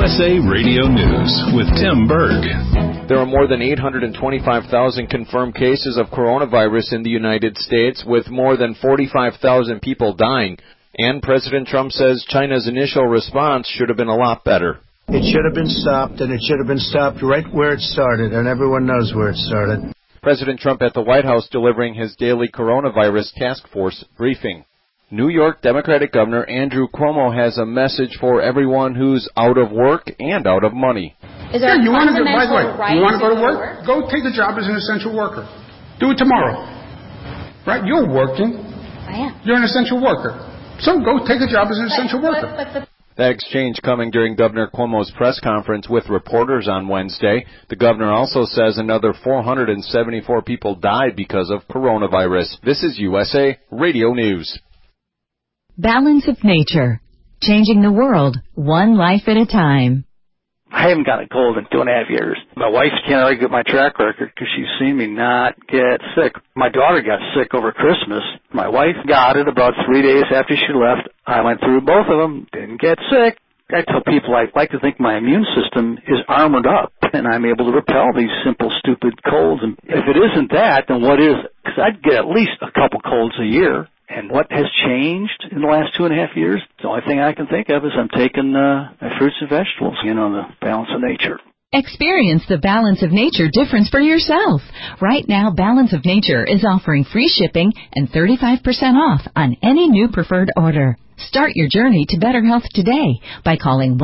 USA Radio News with Tim Berg. There are more than 825,000 confirmed cases of coronavirus in the United States, with more than 45,000 people dying. And President Trump says China's initial response should have been a lot better. It should have been stopped, and it should have been stopped right where it started, and everyone knows where it started. President Trump at the White House delivering his daily coronavirus task force briefing. New York Democratic Governor Andrew Cuomo has a message for everyone who's out of work and out of money. Is there you want to go, by the way, you want to go to work? Go take a job as an essential worker. Do it tomorrow. Right? You're working. I am. You're an essential worker. So go take a job as an essential worker. That exchange coming during Governor Cuomo's press conference with reporters on Wednesday. The governor also says another 474 people died because of coronavirus. This is USA Radio News. Balance of Nature, changing the world one life at a time. I haven't got a cold in 2.5 years. My wife can't argue with my track record because she's seen me not get sick. My daughter got sick over Christmas. My wife got it about 3 days after she left. I went through both of them, didn't get sick. I tell people I like to think my immune system is armored up and I'm able to repel these simple, stupid colds. And if it isn't that, then what is it? Because I'd get at least a couple colds a year. And what has changed in the last 2.5 years? The only thing I can think of is I'm taking my fruits and vegetables, the balance of nature. Experience the Balance of Nature difference for yourself. Right now, Balance of Nature is offering free shipping and 35% off on any new preferred order. Start your journey to better health today by calling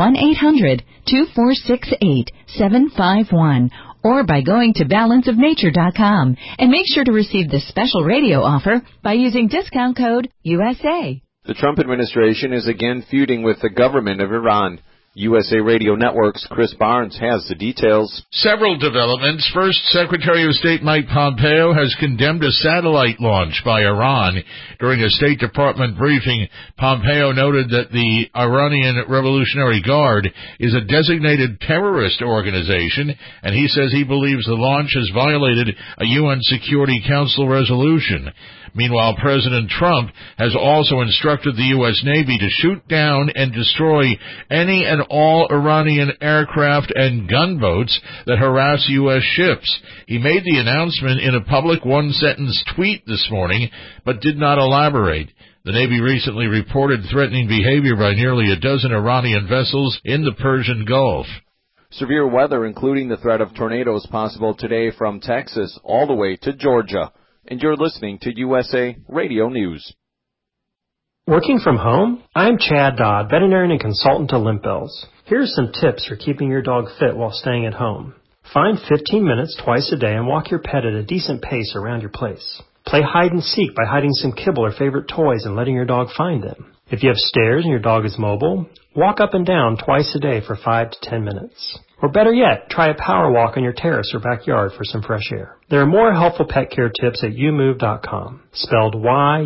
1-800-2468-751 or by going to balanceofnature.com, and make sure to receive this special radio offer by using discount code USA. The Trump administration is again feuding with the government of Iran. USA Radio Network's Chris Barnes has the details. Several developments. First, Secretary of State Mike Pompeo has condemned a satellite launch by Iran. During a State Department briefing, Pompeo noted that the Iranian Revolutionary Guard is a designated terrorist organization, and he says he believes the launch has violated a UN Security Council resolution. Meanwhile, President Trump has also instructed the U.S. Navy to shoot down and destroy any and all Iranian aircraft and gunboats that harass U.S. ships. He made the announcement in a public one-sentence tweet this morning, but did not elaborate. The Navy recently reported threatening behavior by nearly a dozen Iranian vessels in the Persian Gulf. Severe weather, including the threat of tornadoes, possible today from Texas all the way to Georgia. And you're listening to USA Radio News. Working from home? I'm Chad Dodd, veterinarian and consultant to Limp Bills. Here's some tips for keeping your dog fit while staying at home. Find 15 minutes twice a day and walk your pet at a decent pace around your place. Play hide and seek by hiding some kibble or favorite toys and letting your dog find them. If you have stairs and your dog is mobile, walk up and down twice a day for 5 to 10 minutes. Or better yet, try a power walk on your terrace or backyard for some fresh air. There are more helpful pet care tips at youmove.com, spelled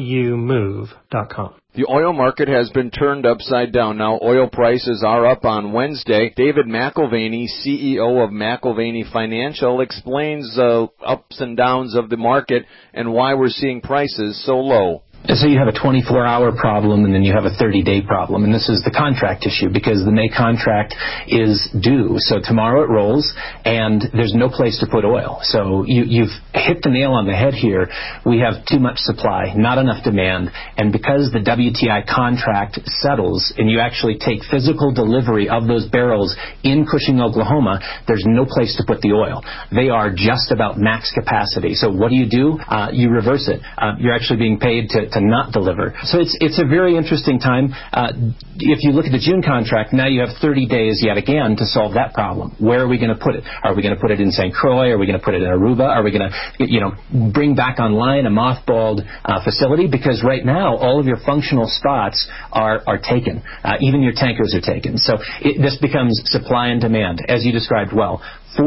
youmove.com. The oil market has been turned upside down. Now oil prices are up on Wednesday. David McIlvaney, CEO of McIlvaney Financial, explains the ups and downs of the market and why we're seeing prices so low. So you have a 24-hour problem, and then you have a 30-day problem. And this is the contract issue, because the May contract is due. So tomorrow it rolls, and there's no place to put oil. So you've hit the nail on the head here. We have too much supply, not enough demand. And because the WTI contract settles, and you actually take physical delivery of those barrels in Cushing, Oklahoma, there's no place to put the oil. They are just about max capacity. So what do? You reverse it. You're actually being paid to not deliver. So it's a very interesting time. If you look at the June contract, now you have 30 days yet again to solve that problem. Where are we going to put it? Are we going to put it in St. Croix? Are we going to put it in Aruba? Are we going to, bring back online a mothballed facility? Because right now, all of your functional spots are taken. Even your tankers are taken. So this becomes supply and demand, as you described well.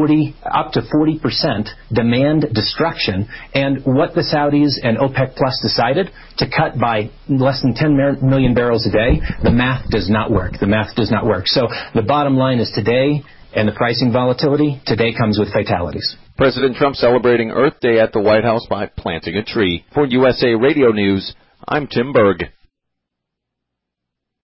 Up to 40% demand destruction, and what the Saudis and OPEC Plus decided to cut by less than 10 million barrels a day, the math does not work. The math does not work. So the bottom line is today, and the pricing volatility, today comes with fatalities. President Trump celebrating Earth Day at the White House by planting a tree. For USA Radio News, I'm Tim Berg.